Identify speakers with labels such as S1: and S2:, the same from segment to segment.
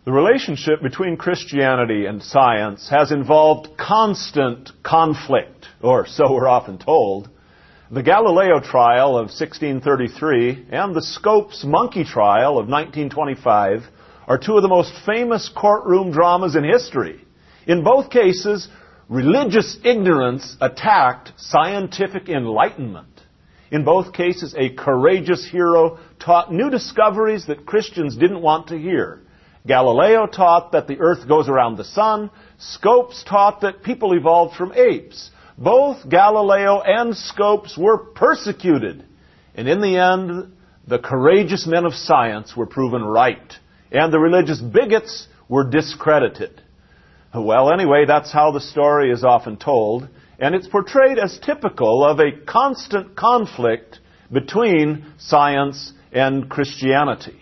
S1: The relationship between Christianity and science has involved constant conflict, or so we're often told. The Galileo trial of 1633 and the Scopes monkey trial of 1925 are two of the most famous courtroom dramas in history. In both cases, religious ignorance attacked scientific enlightenment. In both cases, a courageous hero taught new discoveries that Christians didn't want to hear. Galileo taught that the earth goes around the sun. Scopes taught that people evolved from apes. Both Galileo and Scopes were persecuted. And in the end, the courageous men of science were proven right. And the religious bigots were discredited. Well, anyway, that's how the story is often told. And it's portrayed as typical of a constant conflict between science and Christianity.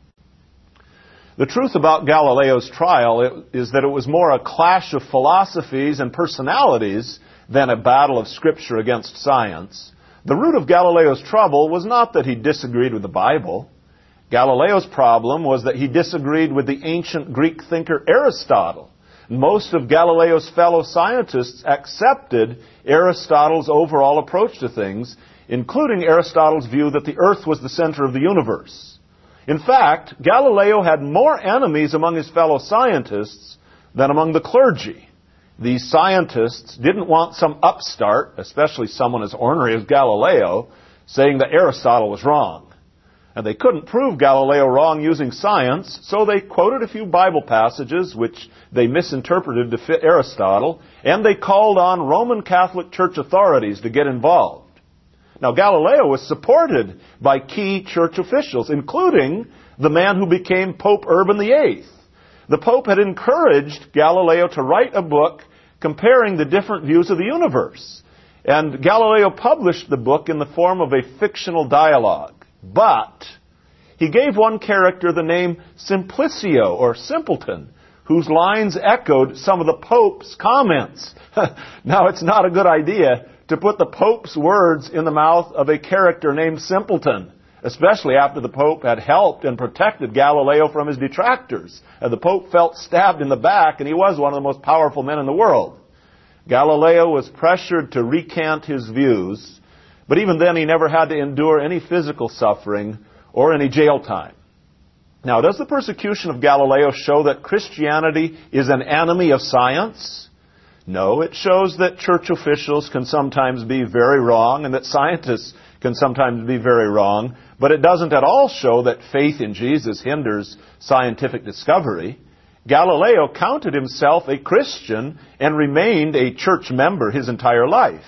S1: The truth about Galileo's trial is that it was more a clash of philosophies and personalities than a battle of Scripture against science. The root of Galileo's trouble was not that he disagreed with the Bible. Galileo's problem was that he disagreed with the ancient Greek thinker Aristotle. Most of Galileo's fellow scientists accepted Aristotle's overall approach to things, including Aristotle's view that the earth was the center of the universe. In fact, Galileo had more enemies among his fellow scientists than among the clergy. These scientists didn't want some upstart, especially someone as ornery as Galileo, saying that Aristotle was wrong. And they couldn't prove Galileo wrong using science, so they quoted a few Bible passages which they misinterpreted to fit Aristotle, and they called on Roman Catholic Church authorities to get involved. Now, Galileo was supported by key church officials, including the man who became Pope Urban VIII. The Pope had encouraged Galileo to write a book comparing the different views of the universe. And Galileo published the book in the form of a fictional dialogue. But he gave one character the name Simplicio, or Simpleton, whose lines echoed some of the Pope's comments. Now, it's not a good idea to put the Pope's words in the mouth of a character named Simpleton, especially after the Pope had helped and protected Galileo from his detractors. And the Pope felt stabbed in the back, and he was one of the most powerful men in the world. Galileo was pressured to recant his views, but even then he never had to endure any physical suffering or any jail time. Now, does the persecution of Galileo show that Christianity is an enemy of science? No, it shows that church officials can sometimes be very wrong and that scientists can sometimes be very wrong, but it doesn't at all show that faith in Jesus hinders scientific discovery. Galileo counted himself a Christian and remained a church member his entire life.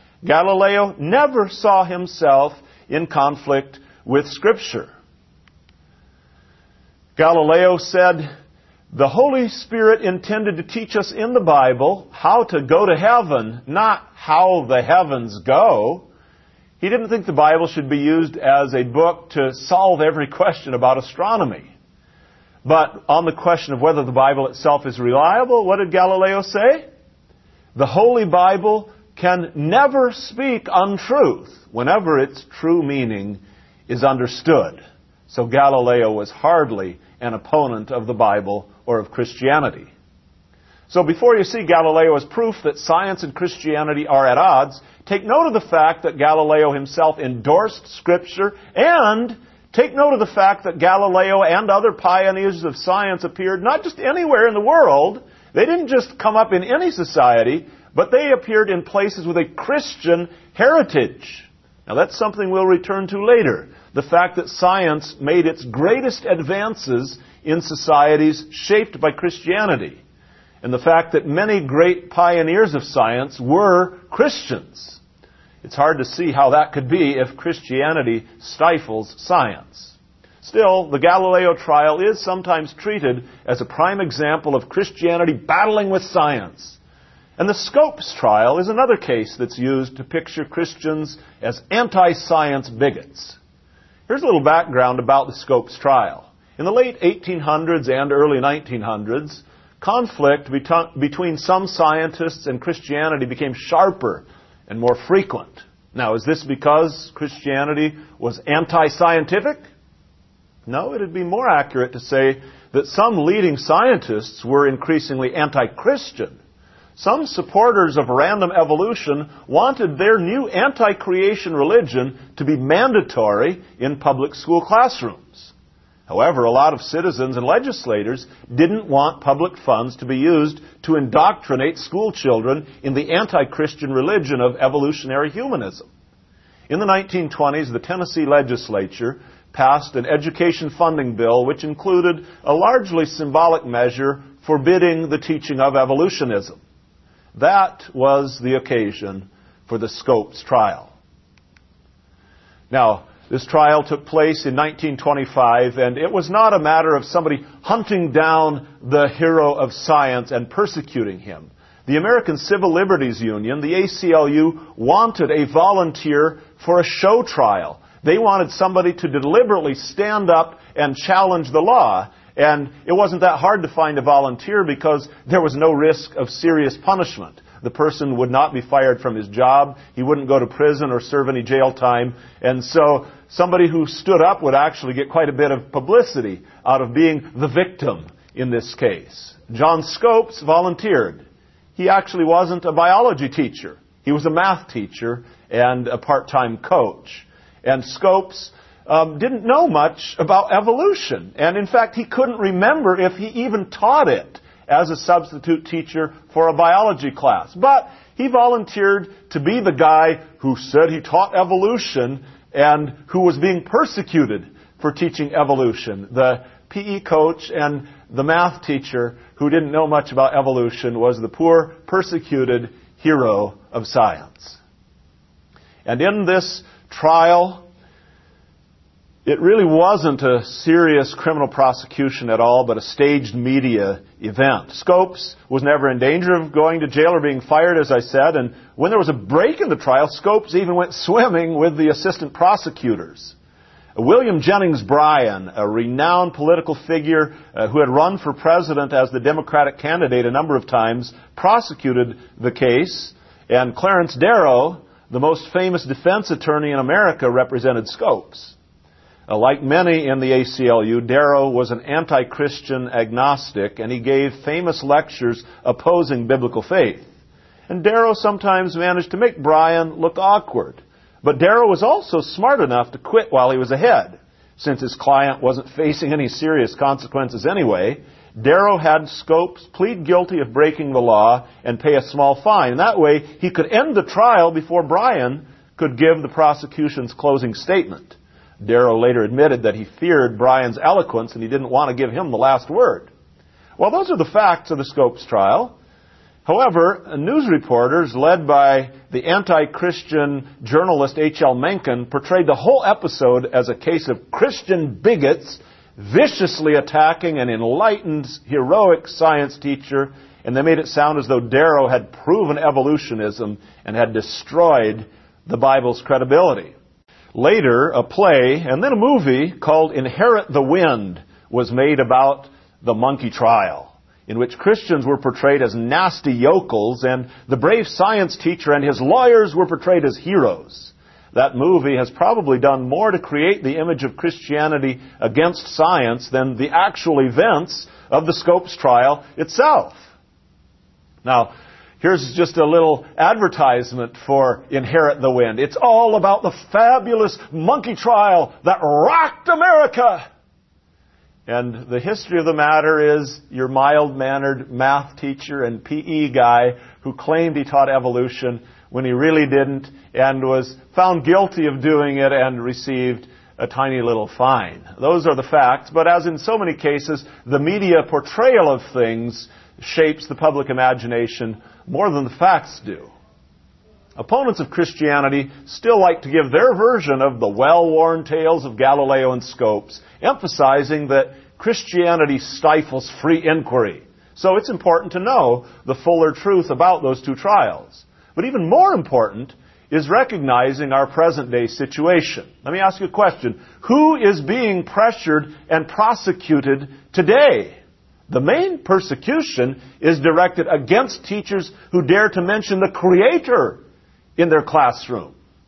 S1: Galileo never saw himself in conflict with Scripture. Galileo said, "The Holy Spirit intended to teach us in the Bible how to go to heaven, not how the heavens go." He didn't think the Bible should be used as a book to solve every question about astronomy. But on the question of whether the Bible itself is reliable, what did Galileo say? The Holy Bible can never speak untruth whenever its true meaning is understood. So Galileo was hardly an opponent of the Bible or of Christianity. So before you see Galileo as proof that science and Christianity are at odds, take note of the fact that Galileo himself endorsed Scripture, and take note of the fact that Galileo and other pioneers of science appeared not just anywhere in the world. They didn't just come up in any society, but they appeared in places with a Christian heritage. Now that's something we'll return to later. The fact that science made its greatest advances in societies shaped by Christianity. And the fact that many great pioneers of science were Christians. It's hard to see how that could be if Christianity stifles science. Still, the Galileo trial is sometimes treated as a prime example of Christianity battling with science. And the Scopes trial is another case that's used to picture Christians as anti-science bigots. Here's a little background about the Scopes trial. In the late 1800s and early 1900s, conflict between some scientists and Christianity became sharper and more frequent. Now, is this because Christianity was anti-scientific? No, it would be more accurate to say that some leading scientists were increasingly anti-Christian. Some supporters of random evolution wanted their new anti-creation religion to be mandatory in public school classrooms. However, a lot of citizens and legislators didn't want public funds to be used to indoctrinate school children in the anti-Christian religion of evolutionary humanism. In the 1920s, the Tennessee legislature passed an education funding bill which included a largely symbolic measure forbidding the teaching of evolutionism. That was the occasion for the Scopes trial. Now, this trial took place in 1925, and it was not a matter of somebody hunting down the hero of science and persecuting him. The American Civil Liberties Union, the ACLU, wanted a volunteer for a show trial. They wanted somebody to deliberately stand up and challenge the law. And it wasn't that hard to find a volunteer because there was no risk of serious punishment. The person would not be fired from his job. He wouldn't go to prison or serve any jail time. And so somebody who stood up would actually get quite a bit of publicity out of being the victim in this case. John Scopes volunteered. He actually wasn't a biology teacher. He was a math teacher and a part-time coach. And Scopes didn't know much about evolution. And in fact, he couldn't remember if he even taught it as a substitute teacher for a biology class. But he volunteered to be the guy who said he taught evolution and who was being persecuted for teaching evolution. The PE coach and the math teacher who didn't know much about evolution was the poor, persecuted hero of science. And in this trial, it really wasn't a serious criminal prosecution at all, but a staged media event. Scopes was never in danger of going to jail or being fired, as I said, and when there was a break in the trial, Scopes even went swimming with the assistant prosecutors. William Jennings Bryan, a renowned political figure who had run for president as the Democratic candidate a number of times, prosecuted the case, and Clarence Darrow, the most famous defense attorney in America, represented Scopes. Like many in the ACLU, Darrow was an anti-Christian agnostic, and he gave famous lectures opposing biblical faith. And Darrow sometimes managed to make Bryan look awkward. But Darrow was also smart enough to quit while he was ahead. Since his client wasn't facing any serious consequences anyway, Darrow had Scopes plead guilty of breaking the law and pay a small fine. And that way, he could end the trial before Bryan could give the prosecution's closing statement. Darrow later admitted that he feared Bryan's eloquence and he didn't want to give him the last word. Well, those are the facts of the Scopes trial. However, news reporters, led by the anti-Christian journalist H.L. Mencken, portrayed the whole episode as a case of Christian bigots viciously attacking an enlightened, heroic science teacher, and they made it sound as though Darrow had proven evolutionism and had destroyed the Bible's credibility. Later, a play and then a movie called Inherit the Wind was made about the monkey trial, in which Christians were portrayed as nasty yokels and the brave science teacher and his lawyers were portrayed as heroes. That movie has probably done more to create the image of Christianity against science than the actual events of the Scopes trial itself. Now, here's just a little advertisement for Inherit the Wind. It's all about the fabulous monkey trial that rocked America. And the history of the matter is your mild-mannered math teacher and PE guy who claimed he taught evolution when he really didn't and was found guilty of doing it and received a tiny little fine. Those are the facts, but as in so many cases, the media portrayal of things shapes the public imagination more than the facts do. Opponents of Christianity still like to give their version of the well-worn tales of Galileo and Scopes, emphasizing that Christianity stifles free inquiry. So it's important to know the fuller truth about those two trials. But even more important is recognizing our present-day situation. Let me ask you a question. Who is being pressured and prosecuted today? The main persecution is directed against teachers who dare to mention the Creator in their classroom.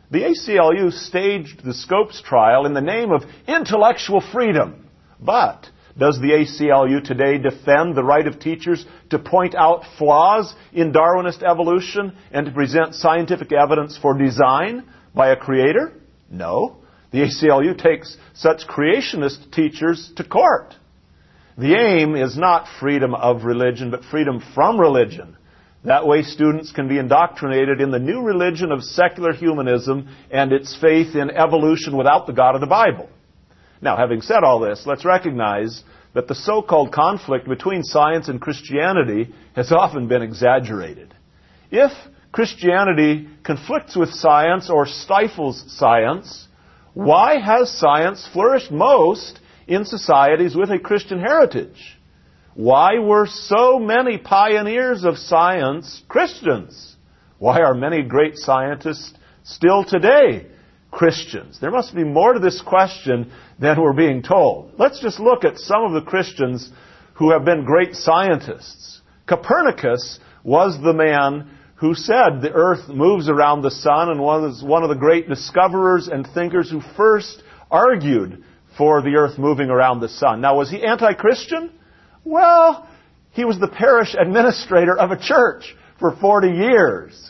S1: The ACLU staged the Scopes trial in the name of intellectual freedom. But does the ACLU today defend the right of teachers to point out flaws in Darwinist evolution and to present scientific evidence for design by a creator? No. The ACLU takes such creationist teachers to court. The aim is not freedom of religion, but freedom from religion. That way students can be indoctrinated in the new religion of secular humanism and its faith in evolution without the God of the Bible. Now, having said all this, let's recognize that the so-called conflict between science and Christianity has often been exaggerated. If Christianity conflicts with science or stifles science, why has science flourished most in societies with a Christian heritage? Why were so many pioneers of science Christians? Why are many great scientists still today Christians? There must be more to this question than we're being told. Let's just look at some of the Christians who have been great scientists. Copernicus was the man who said the earth moves around the sun and was one of the great discoverers and thinkers who first argued for the earth moving around the sun. Now, was he anti-Christian? Well, he was the parish administrator of a church for 40 years.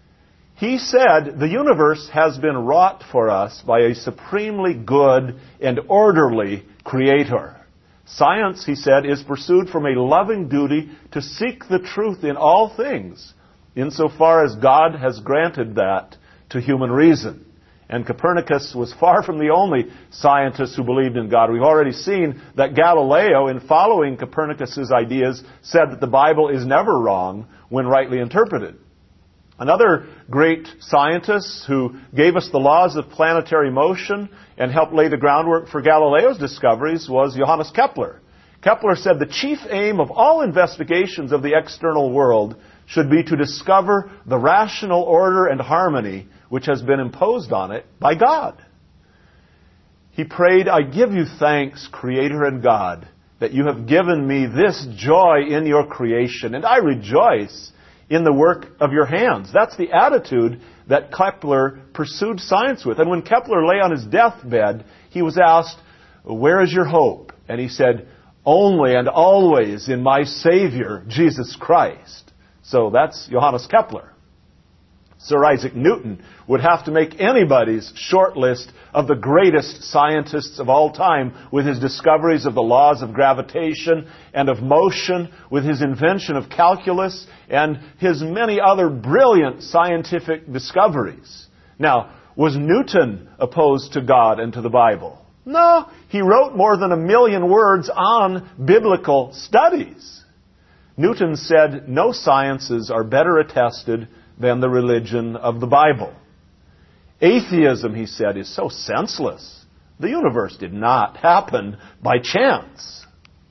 S1: He said, the universe has been wrought for us by a supremely good and orderly creator. Science, he said, is pursued from a loving duty to seek the truth in all things, insofar as God has granted that to human reason. And Copernicus was far from the only scientist who believed in God. We've already seen that Galileo, in following Copernicus's ideas, said that the Bible is never wrong when rightly interpreted. Another great scientist who gave us the laws of planetary motion and helped lay the groundwork for Galileo's discoveries was Johannes Kepler. Kepler said the chief aim of all investigations of the external world should be to discover the rational order and harmony which has been imposed on it by God. He prayed, I give you thanks, Creator and God, that you have given me this joy in your creation, and I rejoice in the work of your hands. That's the attitude that Kepler pursued science with. And when Kepler lay on his deathbed, he was asked, where is your hope? And he said, only and always in my Savior, Jesus Christ. So that's Johannes Kepler. Sir Isaac Newton would have to make anybody's short list of the greatest scientists of all time with his discoveries of the laws of gravitation and of motion, with his invention of calculus, and his many other brilliant scientific discoveries. Now, was Newton opposed to God and to the Bible? No, he wrote more than 1 million words on biblical studies. Newton said, no sciences are better attested than the religion of the Bible. Atheism, he said, is so senseless. The universe did not happen by chance.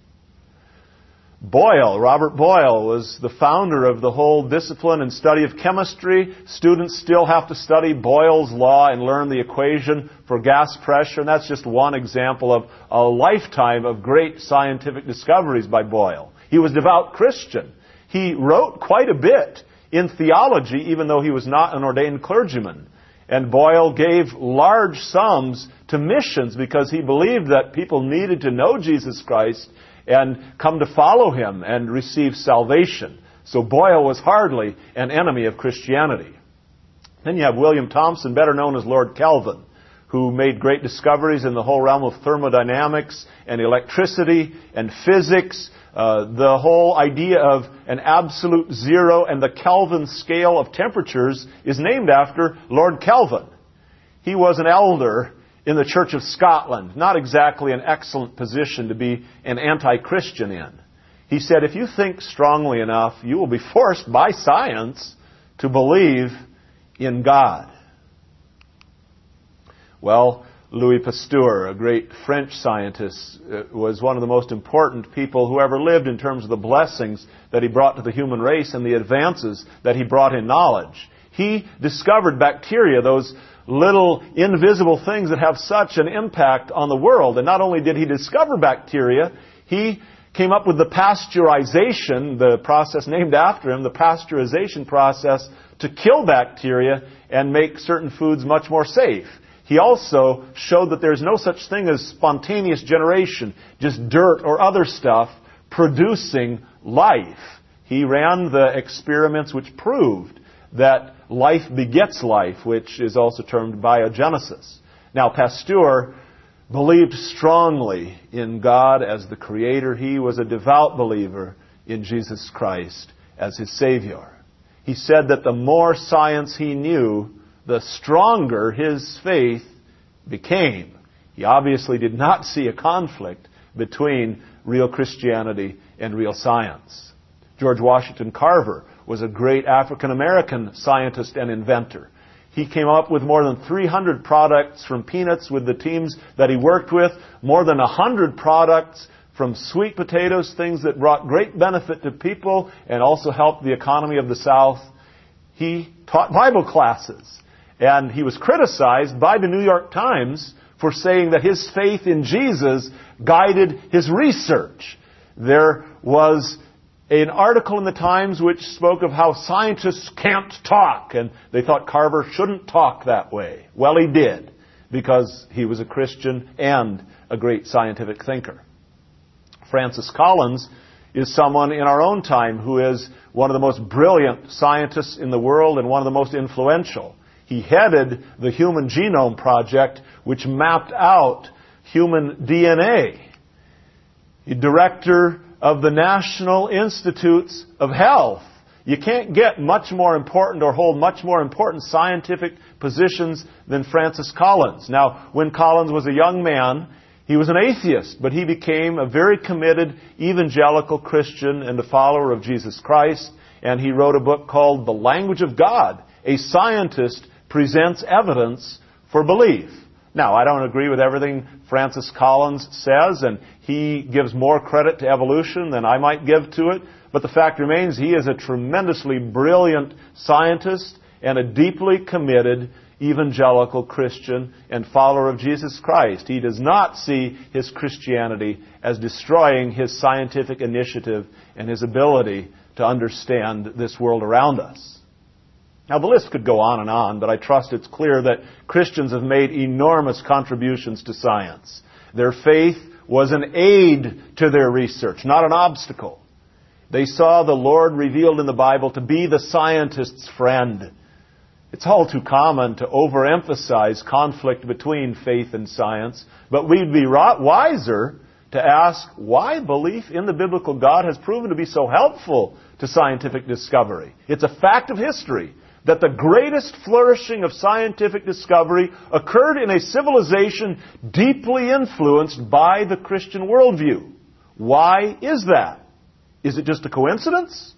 S1: Boyle, Robert Boyle, was the founder of the whole discipline and study of chemistry. Students still have to study Boyle's law and learn the equation for gas pressure, and that's just one example of a lifetime of great scientific discoveries by Boyle. He was a devout Christian. He wrote quite a bit in theology, even though he was not an ordained clergyman. And Boyle gave large sums to missions because he believed that people needed to know Jesus Christ and come to follow him and receive salvation. So Boyle was hardly an enemy of Christianity. Then you have William Thomson, better known as Lord Kelvin, who made great discoveries in the whole realm of thermodynamics and electricity and physics. The whole idea of an absolute zero and the Kelvin scale of temperatures is named after Lord Kelvin. He was an elder in the Church of Scotland, not exactly an excellent position to be an anti-Christian in. He said, if you think strongly enough, you will be forced by science to believe in God. Well, Louis Pasteur, a great French scientist, was one of the most important people who ever lived in terms of the blessings that he brought to the human race and the advances that he brought in knowledge. He discovered bacteria, those little invisible things that have such an impact on the world. And not only did he discover bacteria, he came up with the pasteurization, the process named after him, the pasteurization process to kill bacteria and make certain foods much more safe. He also showed that there's no such thing as spontaneous generation, just dirt or other stuff producing life. He ran the experiments which proved that life begets life, which is also termed biogenesis. Now, Pasteur believed strongly in God as the Creator. He was a devout believer in Jesus Christ as his Savior. He said that the more science he knew, the stronger his faith became. He obviously did not see a conflict between real Christianity and real science. George Washington Carver was a great African-American scientist and inventor. He came up with more than 300 products from peanuts with the teams that he worked with, more than 100 products from sweet potatoes, things that brought great benefit to people and also helped the economy of the South. He taught Bible classes, and he was criticized by the New York Times for saying that his faith in Jesus guided his research. There was an article in the Times which spoke of how scientists can't talk, and they thought Carver shouldn't talk that way. Well, he did, because he was a Christian and a great scientific thinker. Francis Collins is someone in our own time who is one of the most brilliant scientists in the world and one of the most influential. He headed the Human Genome Project, which mapped out human DNA. He's director of the National Institutes of Health. You can't get much more important or hold much more important scientific positions than Francis Collins. Now, when Collins was a young man, he was an atheist, but he became a very committed evangelical Christian and a follower of Jesus Christ, and he wrote a book called The Language of God. A scientist presents evidence for belief. Now, I don't agree with everything Francis Collins says, and he gives more credit to evolution than I might give to it, but the fact remains he is a tremendously brilliant scientist and a deeply committed evangelical Christian and follower of Jesus Christ. He does not see his Christianity as destroying his scientific initiative and his ability to understand this world around us. Now, the list could go on, but I trust it's clear that Christians have made enormous contributions to science. Their faith was an aid to their research, not an obstacle. They saw the Lord revealed in the Bible to be the scientist's friend. It's all too common to overemphasize conflict between faith and science, but we'd be wiser to ask why belief in the biblical God has proven to be so helpful to scientific discovery. It's a fact of history that the greatest flourishing of scientific discovery occurred in a civilization deeply influenced by the Christian worldview. Why is that? Is it just a coincidence?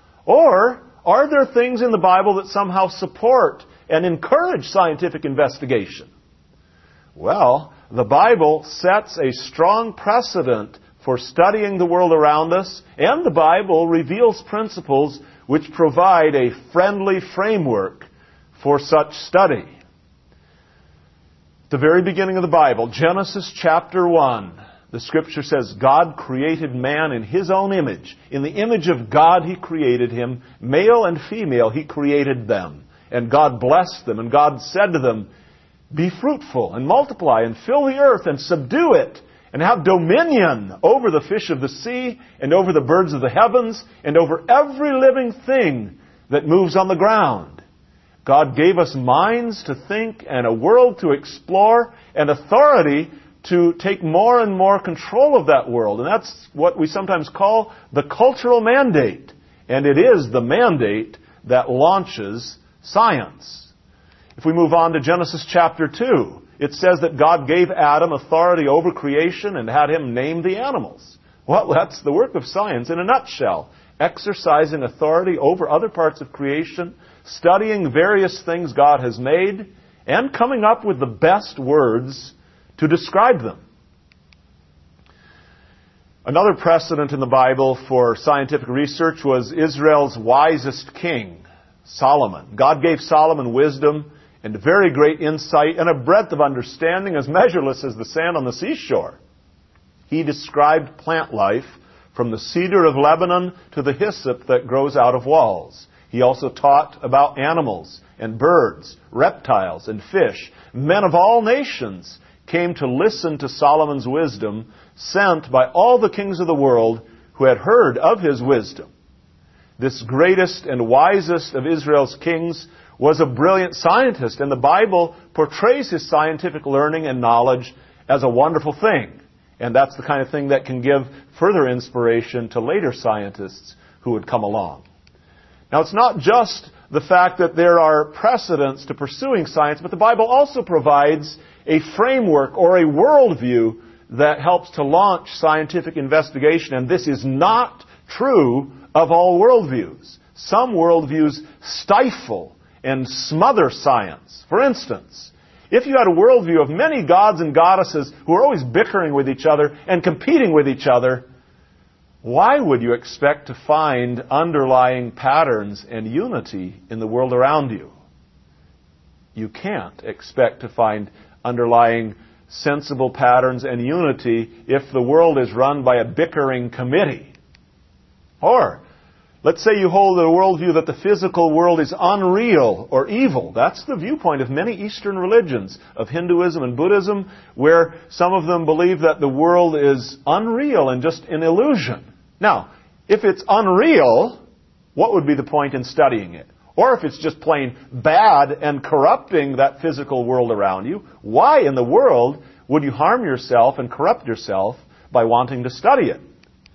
S1: Or are there things in the Bible that somehow support and encourage scientific investigation? Well, the Bible sets a strong precedent for studying the world around us, and the Bible reveals principles which provide a friendly framework for such study. At the very beginning of the Bible, Genesis chapter 1, the Scripture says, God created man in His own image. In the image of God He created him. Male and female He created them. And God blessed them. And God said to them, be fruitful and multiply and fill the earth and subdue it and have dominion over the fish of the sea and over the birds of the heavens and over every living thing that moves on the ground. God gave us minds to think and a world to explore and authority to take more and more control of that world. And that's what we sometimes call the cultural mandate. And it is the mandate that launches science. If we move on to Genesis chapter 2, it says that God gave Adam authority over creation and had him name the animals. Well, that's the work of science in a nutshell. Exercising authority over other parts of creation, studying various things God has made, and coming up with the best words to describe them. Another precedent in the Bible for scientific research was Israel's wisest king, Solomon. God gave Solomon wisdom and very great insight and a breadth of understanding as measureless as the sand on the seashore. He described plant life from the cedar of Lebanon to the hyssop that grows out of walls. He also taught about animals and birds, reptiles and fish. Men of all nations came to listen to Solomon's wisdom, sent by all the kings of the world who had heard of his wisdom. This greatest and wisest of Israel's kings was a brilliant scientist, and the Bible portrays his scientific learning and knowledge as a wonderful thing. And that's the kind of thing that can give further inspiration to later scientists who would come along. Now, it's not just the fact that there are precedents to pursuing science, but the Bible also provides a framework or a worldview that helps to launch scientific investigation. And this is not true of all worldviews. Some worldviews stifle and smother science. For instance, if you had a worldview of many gods and goddesses who are always bickering with each other and competing with each other, why would you expect to find underlying patterns and unity in the world around you? You can't expect to find underlying sensible patterns and unity if the world is run by a bickering committee. Or, let's say you hold a worldview that the physical world is unreal or evil. That's the viewpoint of many Eastern religions, of Hinduism and Buddhism, where some of them believe that the world is unreal and just an illusion. Now, if it's unreal, what would be the point in studying it? Or if it's just plain bad and corrupting that physical world around you, why in the world would you harm yourself and corrupt yourself by wanting to study it?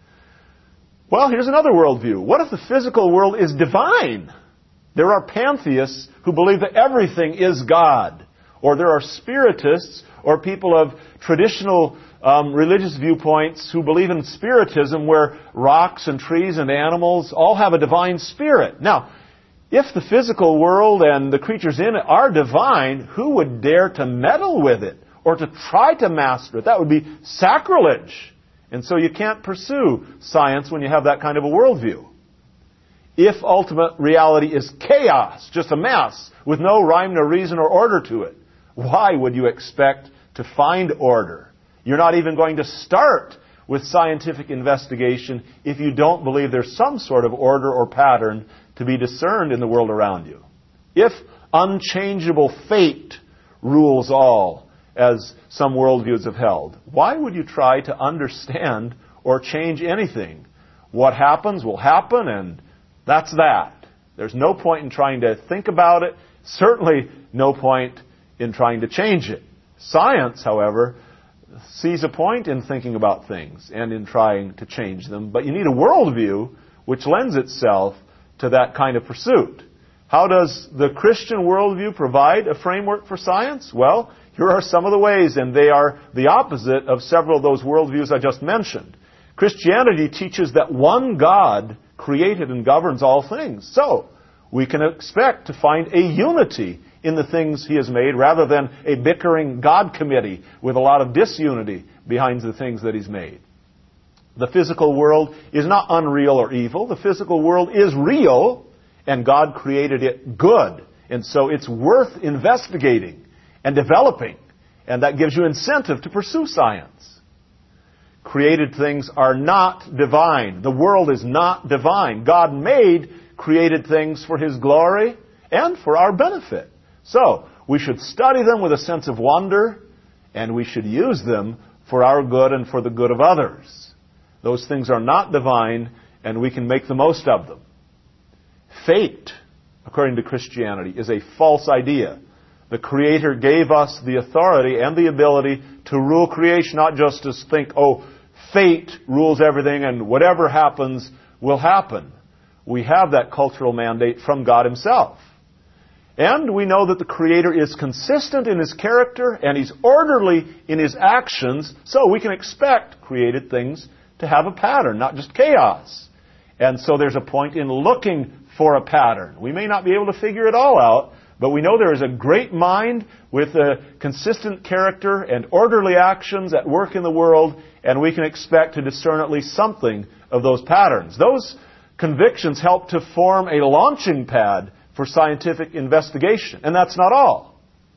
S1: Well, here's another worldview. What if the physical world is divine? There are pantheists who believe that everything is God. Or there are spiritists or people of traditional religious viewpoints who believe in spiritism, where rocks and trees and animals all have a divine spirit. Now, if the physical world and the creatures in it are divine, who would dare to meddle with it or to try to master it? That would be sacrilege. And so you can't pursue science when you have that kind of a worldview. If ultimate reality is chaos, just a mess, with no rhyme, no reason, or order to it, why would you expect to find order? You're not even going to start with scientific investigation if you don't believe there's some sort of order or pattern to be discerned in the world around you. If unchangeable fate rules all, as some worldviews have held, why would you try to understand or change anything? What happens will happen, and that's that. There's no point in trying to think about it. Certainly no point in trying to change it. Science, however, sees a point in thinking about things and in trying to change them. But you need a worldview which lends itself to that kind of pursuit. How does the Christian worldview provide a framework for science? Well, here are some of the ways, and they are the opposite of several of those worldviews I just mentioned. Christianity teaches that one God created and governs all things. So, we can expect to find a unity in the things He has made, rather than a bickering God committee with a lot of disunity behind the things that He's made. The physical world is not unreal or evil. The physical world is real, and God created it good. And so it's worth investigating and developing, and that gives you incentive to pursue science. Created things are not divine. The world is not divine. God made created things for His glory and for our benefit. So, we should study them with a sense of wonder, and we should use them for our good and for the good of others. Those things are not divine, and we can make the most of them. Fate, according to Christianity, is a false idea. The Creator gave us the authority and the ability to rule creation, not just to think, oh, fate rules everything and whatever happens will happen. We have that cultural mandate from God Himself. And we know that the Creator is consistent in His character and He's orderly in His actions, so we can expect created things to have a pattern, not just chaos. And so there's a point in looking for a pattern. We may not be able to figure it all out, but we know there is a great mind with a consistent character and orderly actions at work in the world, and we can expect to discern at least something of those patterns. Those convictions help to form a launching pad for scientific investigation. And that's not all.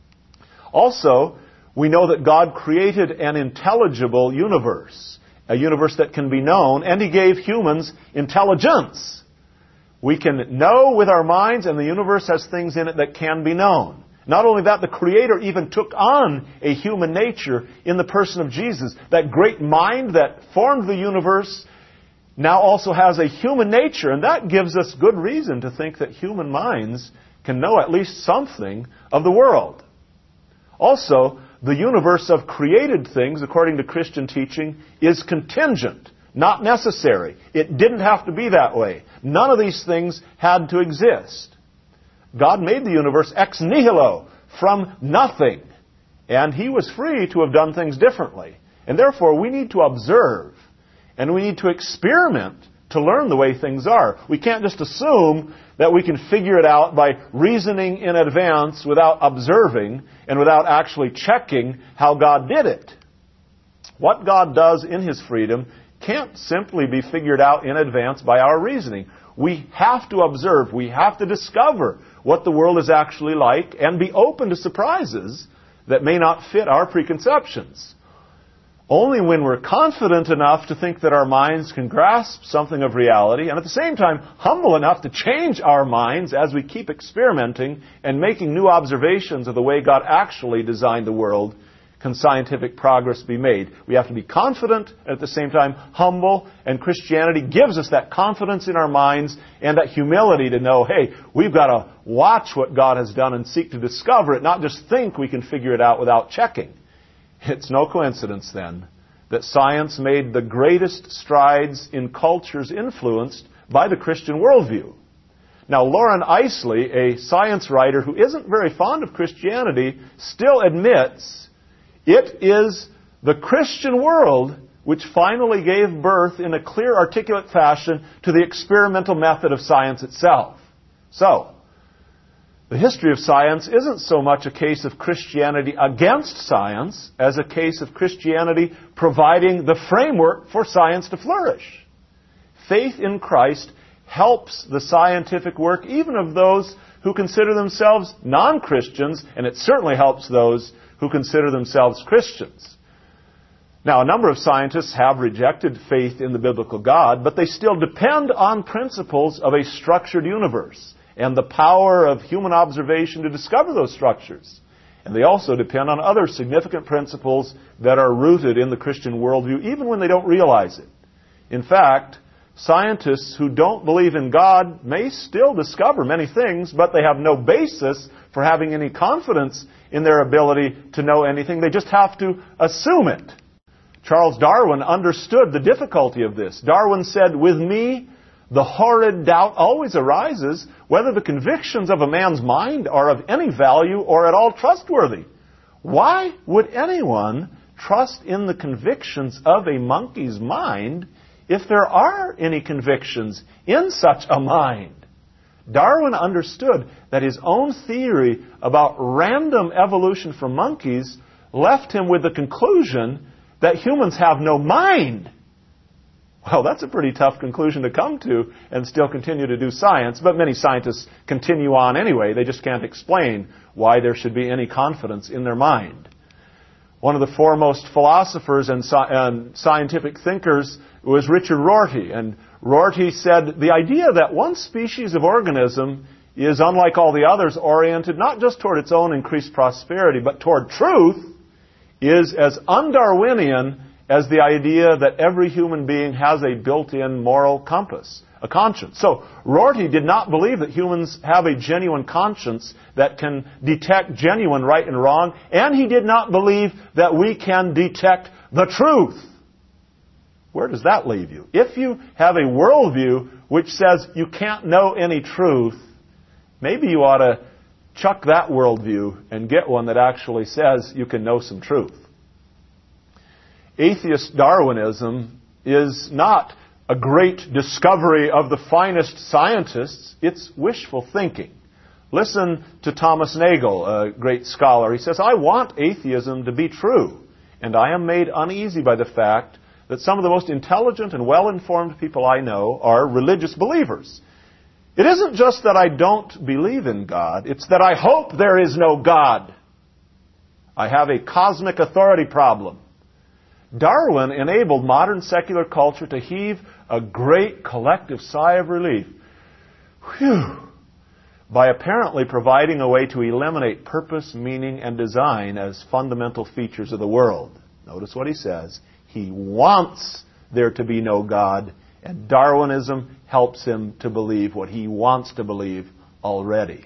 S1: Also, we know that God created an intelligible universe, a universe that can be known, and He gave humans intelligence. We can know with our minds, and the universe has things in it that can be known. Not only that, the Creator even took on a human nature in the person of Jesus. That great mind that formed the universe now also has a human nature, and that gives us good reason to think that human minds can know at least something of the world. Also, the universe of created things, according to Christian teaching, is contingent, not necessary. It didn't have to be that way. None of these things had to exist. God made the universe ex nihilo, from nothing, and He was free to have done things differently. And therefore, we need to observe, and we need to experiment to learn the way things are. We can't just assume that we can figure it out by reasoning in advance without observing and without actually checking how God did it. What God does in His freedom can't simply be figured out in advance by our reasoning. We have to observe, we have to discover what the world is actually like and be open to surprises that may not fit our preconceptions. Only when we're confident enough to think that our minds can grasp something of reality, and at the same time humble enough to change our minds as we keep experimenting and making new observations of the way God actually designed the world, can scientific progress be made. We have to be confident and at the same time humble, and Christianity gives us that confidence in our minds and that humility to know, hey, we've got to watch what God has done and seek to discover it, not just think we can figure it out without checking. It's no coincidence, then, that science made the greatest strides in cultures influenced by the Christian worldview. Now, Lauren Eiseley, a science writer who isn't very fond of Christianity, still admits it is the Christian world which finally gave birth in a clear, articulate fashion to the experimental method of science itself. So, the history of science isn't so much a case of Christianity against science as a case of Christianity providing the framework for science to flourish. Faith in Christ helps the scientific work even of those who consider themselves non-Christians, and it certainly helps those who consider themselves Christians. Now, a number of scientists have rejected faith in the biblical God, but they still depend on principles of a structured universe and the power of human observation to discover those structures. And they also depend on other significant principles that are rooted in the Christian worldview, even when they don't realize it. In fact, scientists who don't believe in God may still discover many things, but they have no basis for having any confidence in their ability to know anything. They just have to assume it. Charles Darwin understood the difficulty of this. Darwin said, "With me, the horrid doubt always arises whether the convictions of a man's mind are of any value or at all trustworthy. Why would anyone trust in the convictions of a monkey's mind if there are any convictions in such a mind?" Darwin understood that his own theory about random evolution from monkeys left him with the conclusion that humans have no mind. Well, that's a pretty tough conclusion to come to and still continue to do science, but many scientists continue on anyway. They just can't explain why there should be any confidence in their mind. One of the foremost philosophers and scientific thinkers was Richard Rorty, and Rorty said the idea that one species of organism is, unlike all the others, oriented not just toward its own increased prosperity, but toward truth, is as un-Darwinian as the idea that every human being has a built-in moral compass, a conscience. So Rorty did not believe that humans have a genuine conscience that can detect genuine right and wrong, and he did not believe that we can detect the truth. Where does that leave you? If you have a worldview which says you can't know any truth, maybe you ought to chuck that worldview and get one that actually says you can know some truth. Atheist Darwinism is not a great discovery of the finest scientists. It's wishful thinking. Listen to Thomas Nagel, a great scholar. He says, "I want atheism to be true, and I am made uneasy by the fact that some of the most intelligent and well-informed people I know are religious believers. It isn't just that I don't believe in God, it's that I hope there is no God. I have a cosmic authority problem." Darwin enabled modern secular culture to heave a great collective sigh of relief. Whew! By apparently providing a way to eliminate purpose, meaning, and design as fundamental features of the world. Notice what he says. He wants there to be no God, and Darwinism helps him to believe what he wants to believe already.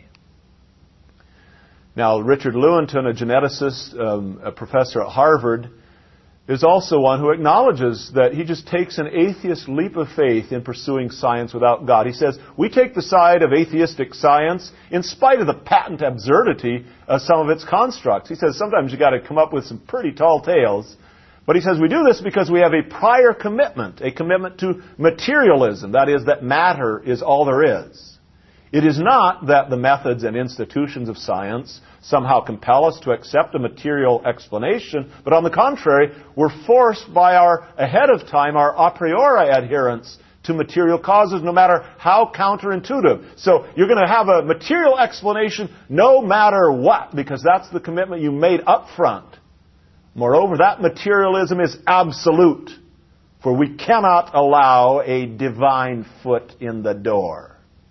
S1: Now, Richard Lewontin, a geneticist, a professor at Harvard, is also one who acknowledges that he just takes an atheist leap of faith in pursuing science without God. He says, we take the side of atheistic science in spite of the patent absurdity of some of its constructs. He says sometimes you've got to come up with some pretty tall tales. But he says we do this because we have a prior commitment, a commitment to materialism. That is, that matter is all there is. It is not that the methods and institutions of science somehow compel us to accept a material explanation, but on the contrary, we're forced by ahead of time, our a priori adherence to material causes, no matter how counterintuitive. So you're going to have a material explanation no matter what, because that's the commitment you made up front. Moreover, that materialism is absolute, for we cannot allow a divine foot in the door.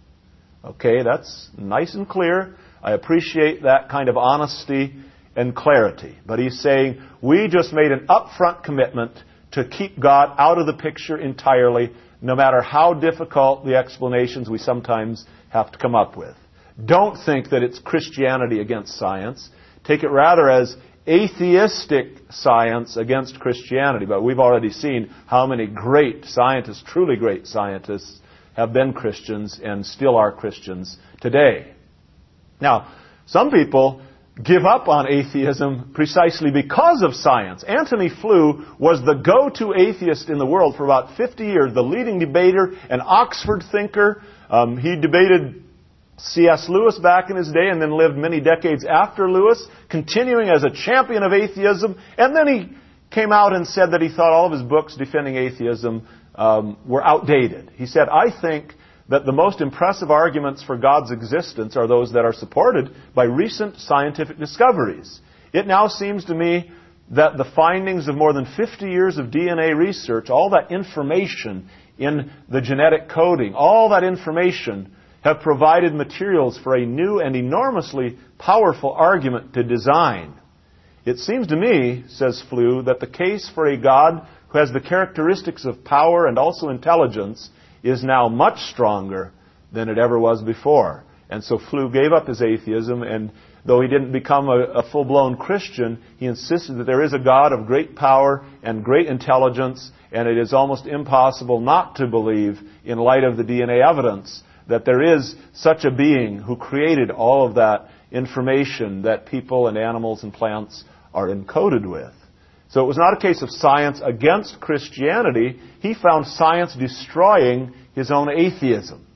S1: Okay, that's nice and clear. I appreciate that kind of honesty and clarity. But he's saying, we just made an upfront commitment to keep God out of the picture entirely, no matter how difficult the explanations we sometimes have to come up with. Don't think that it's Christianity against science. Take it rather as atheistic science against Christianity. But we've already seen how many great scientists, truly great scientists, have been Christians and still are Christians today. Now, some people give up on atheism precisely because of science. Antony Flew was the go-to atheist in the world for about 50 years, the leading debater, an Oxford thinker. He debated C.S. Lewis back in his day and then lived many decades after Lewis, continuing as a champion of atheism. And then he came out and said that he thought all of his books defending atheism were outdated. He said, I think that the most impressive arguments for God's existence are those that are supported by recent scientific discoveries. It now seems to me that the findings of more than 50 years of DNA research, all that information in the genetic coding, all that information have provided materials for a new and enormously powerful argument to design. It seems to me, says Flew, that the case for a God who has the characteristics of power and also intelligence is now much stronger than it ever was before. And so Flew gave up his atheism, and though he didn't become a full-blown Christian, he insisted that there is a God of great power and great intelligence, and it is almost impossible not to believe, in light of the DNA evidence, that there is such a being who created all of that information that people and animals and plants are encoded with. So it was not a case of science against Christianity. He found science destroying his own atheism.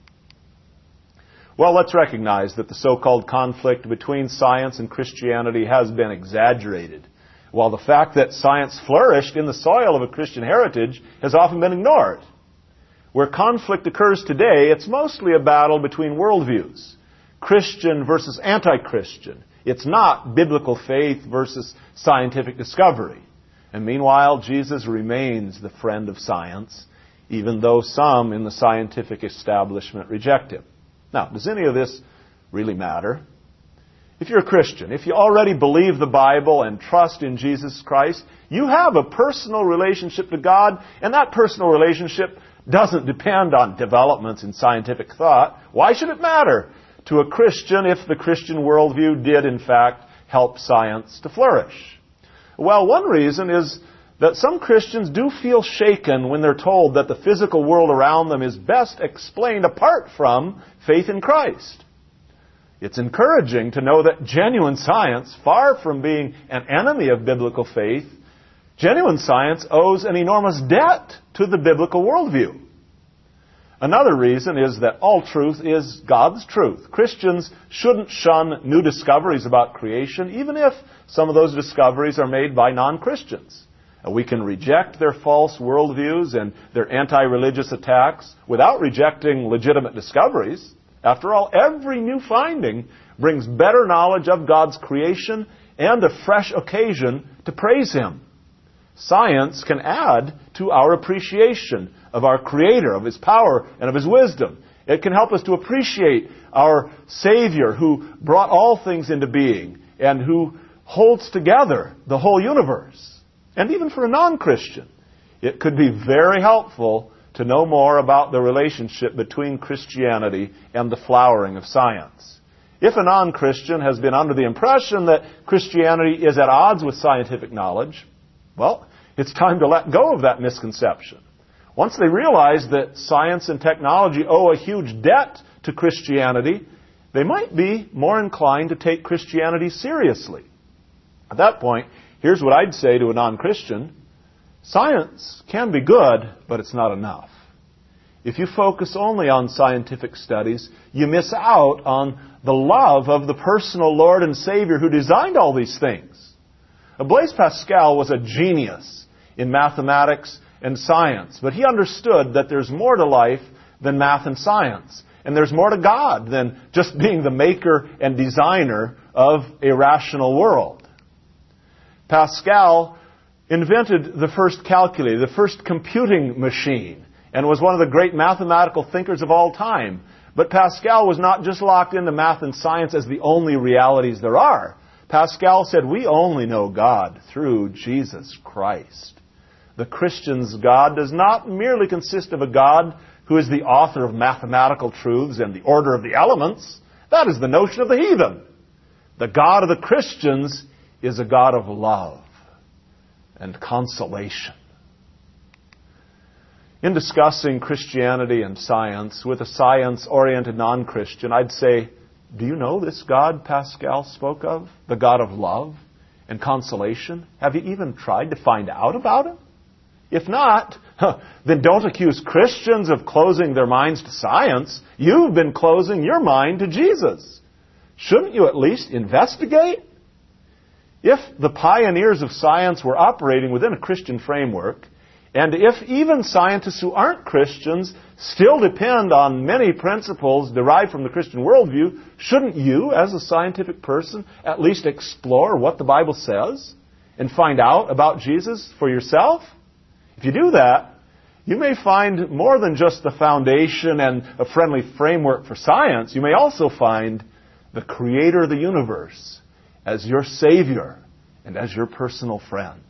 S1: Well, let's recognize that the so-called conflict between science and Christianity has been exaggerated, while the fact that science flourished in the soil of a Christian heritage has often been ignored. Where conflict occurs today, it's mostly a battle between worldviews, Christian versus anti-Christian. It's not biblical faith versus scientific discovery. And meanwhile, Jesus remains the friend of science, even though some in the scientific establishment reject him. Now, does any of this really matter? If you're a Christian, if you already believe the Bible and trust in Jesus Christ, you have a personal relationship to God, and that personal relationship doesn't depend on developments in scientific thought. Why should it matter to a Christian if the Christian worldview did, in fact, help science to flourish? Well, one reason is that some Christians do feel shaken when they're told that the physical world around them is best explained apart from faith in Christ. It's encouraging to know that genuine science, far from being an enemy of biblical faith, genuine science owes an enormous debt to the biblical worldview. Another reason is that all truth is God's truth. Christians shouldn't shun new discoveries about creation, even if some of those discoveries are made by non-Christians. We can reject their false worldviews and their anti-religious attacks without rejecting legitimate discoveries. After all, every new finding brings better knowledge of God's creation and a fresh occasion to praise Him. Science can add to our appreciation of our Creator, of His power, and of His wisdom. It can help us to appreciate our Savior who brought all things into being and who holds together the whole universe. And even for a non-Christian, it could be very helpful to know more about the relationship between Christianity and the flowering of science. If a non-Christian has been under the impression that Christianity is at odds with scientific knowledge, well, it's time to let go of that misconception. Once they realize that science and technology owe a huge debt to Christianity, they might be more inclined to take Christianity seriously. At that point, here's what I'd say to a non-Christian. Science can be good, but it's not enough. If you focus only on scientific studies, you miss out on the love of the personal Lord and Savior who designed all these things. Blaise Pascal was a genius in mathematics and science, but he understood that there's more to life than math and science, and there's more to God than just being the maker and designer of a rational world. Pascal invented the first calculator, the first computing machine, and was one of the great mathematical thinkers of all time. But Pascal was not just locked into math and science as the only realities there are. Pascal said, we only know God through Jesus Christ. The Christian's God does not merely consist of a God who is the author of mathematical truths and the order of the elements. That is the notion of the heathen. The God of the Christians is a God of love and consolation. In discussing Christianity and science with a science-oriented non-Christian, I'd say, do you know this God Pascal spoke of? The God of love and consolation? Have you even tried to find out about Him? If not, then don't accuse Christians of closing their minds to science. You've been closing your mind to Jesus. Shouldn't you at least investigate? If the pioneers of science were operating within a Christian framework, and if even scientists who aren't Christians still depend on many principles derived from the Christian worldview, shouldn't you, as a scientific person, at least explore what the Bible says and find out about Jesus for yourself? If you do that, you may find more than just the foundation and a friendly framework for science. You may also find the Creator of the universe as your Savior and as your personal friend.